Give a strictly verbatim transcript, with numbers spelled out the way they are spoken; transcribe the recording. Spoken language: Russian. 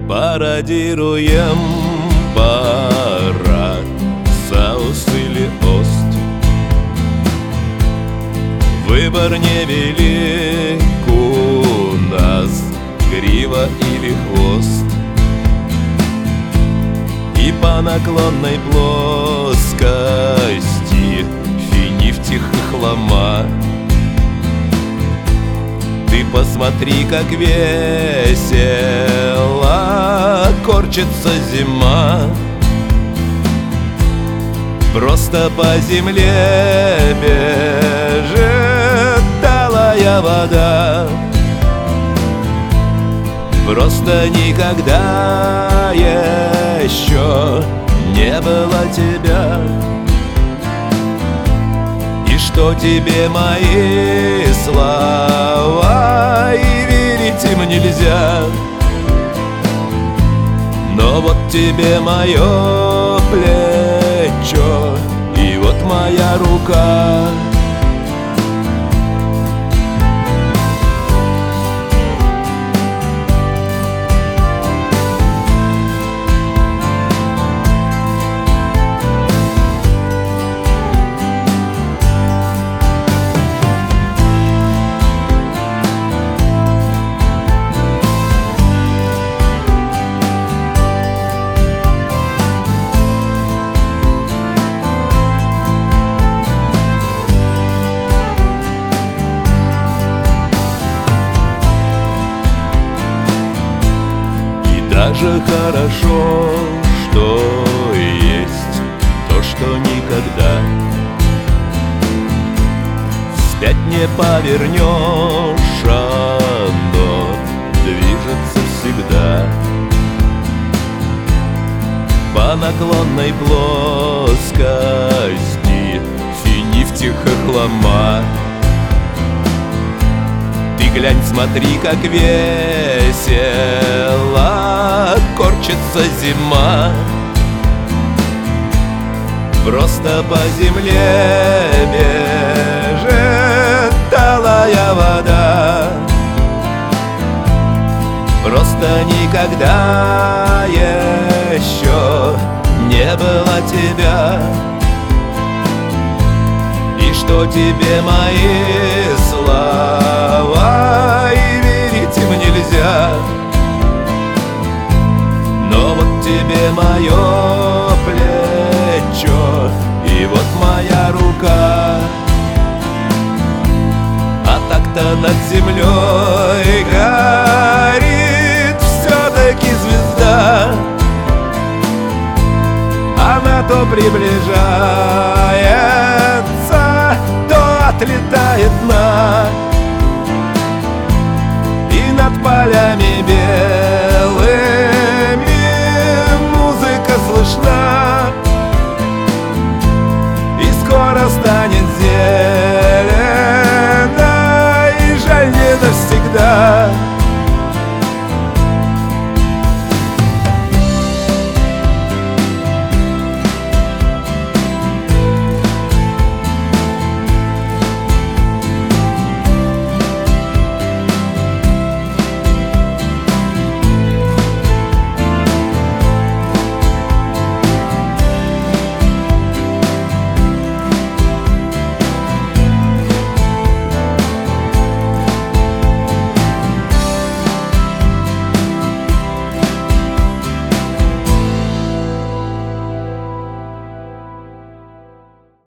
Пародируем парад, Саус или Ост. Выбор невелик у нас, грива или хвост. И по наклонной плоскости финифтих и хлама. Ты посмотри, как весело корчится зима. Просто по земле бежит талая вода. Просто никогда еще не было тебя. И что тебе мои слова, и верить им нельзя. Но вот тебе мое плечо, и вот моя рука. Даже хорошо, что есть то, что никогда вспять не повернешь, оно движется всегда. По наклонной плоскости финифтих и хлама. Ты глянь, смотри, как весело корчится зима. Просто по земле бежит талая вода. Просто никогда еще не было тебя. И что тебе мои слова, и верить им нельзя. Но вот тебе мое плечо, и вот моя рука. А так-то над землей горит все-таки звезда. Она то приближается, то отлетает нам.